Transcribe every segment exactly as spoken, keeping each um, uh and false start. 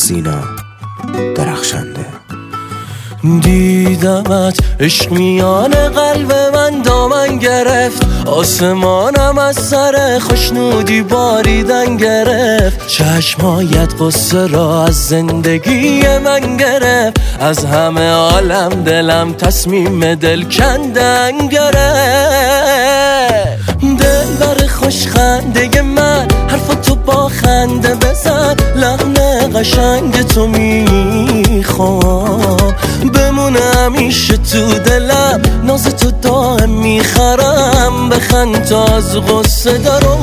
سینا درخشنده. دیدمت عشق میان قلب من دامن گرفت، آسمانم از سر خوشنودی باریدن گرفت، چشمایت قصه را از زندگی من گرفت، از همه عالم دلم تصمیم دل کندن گرفت. دل بر خوش خنده من حرف تو با خنده بزن، لحن قشنگ تو میخوام بمونه همیشه تو دلم، ناز تو دائم میخرم بخند تا از غصه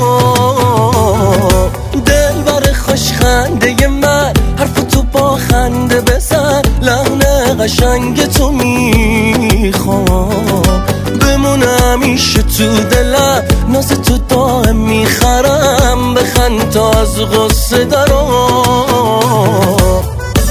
دارم. دل بر خوش خنده من حرف تو با خنده بزن، لحن قشنگ تو میخوام بمونه همیشه تو دلم، ناز تو دائم میخرم بخند تا از غصه دارم.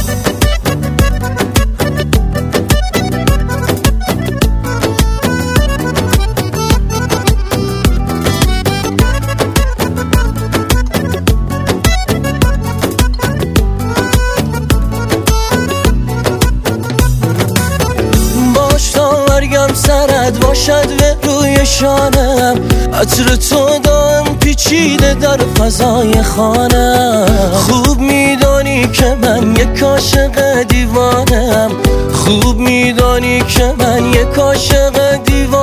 مرگم سرد باشد و روی شانم، عطر تو دائم پیچیده در فضای خانم. خوب میدانی که من یک عاشق دیوانم، خوب میدانی که من یک عاشق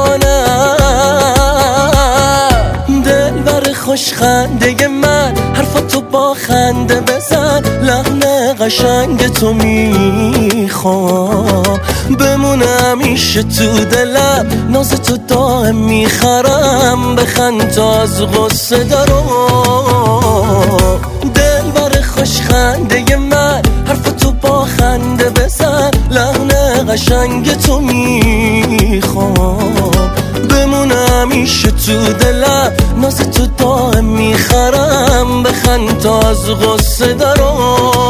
دیوانم. دل بر خوش خنده من حرف تو با خنده بزن، لحن قشنگ تو میخوام بمونه همیشه تو دلم، ناز تو دائم میخرم بخند تا از غصه دارم. دل بر خوش خنده من حرف تو با خنده بزن، لحن قشنگ تو میخوام بمونه همیشه تو دلم، ناز تو دائم میخرم بخند تا از غصه دارم.